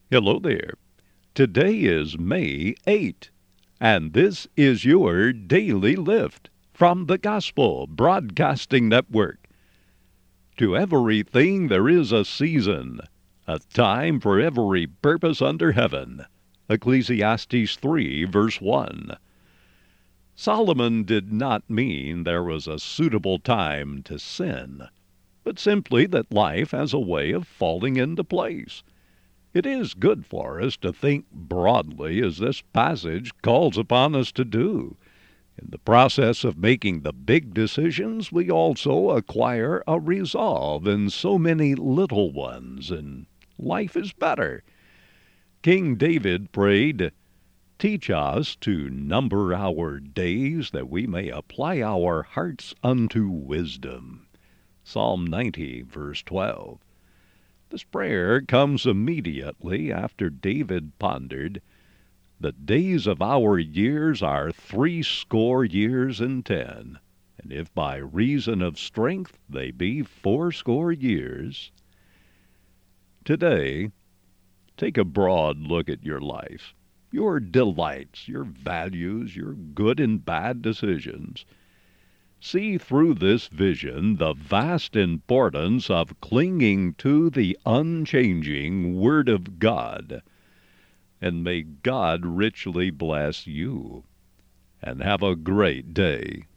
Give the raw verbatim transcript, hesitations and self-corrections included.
Hello there. Today is May eighth, and this is your Daily Lift from the Gospel Broadcasting Network. To everything there is a season, a time for every purpose under heaven. Ecclesiastes three, verse one. Solomon did not mean there was a suitable time to sin, but simply that life has a way of falling into place. It is good for us to think broadly, as this passage calls upon us to do. In the process of making the big decisions, we also acquire a resolve in so many little ones, and life is better. King David prayed, "Teach us to number our days, that we may apply our hearts unto wisdom." Psalm ninety, verse twelve. This prayer comes immediately after David pondered, "The days of our years are threescore years and ten, and if by reason of strength they be fourscore years." Today, take a broad look at your life, your delights, your values, your good and bad decisions. See through this vision the vast importance of clinging to the unchanging Word of God. And may God richly bless you. And have a great day.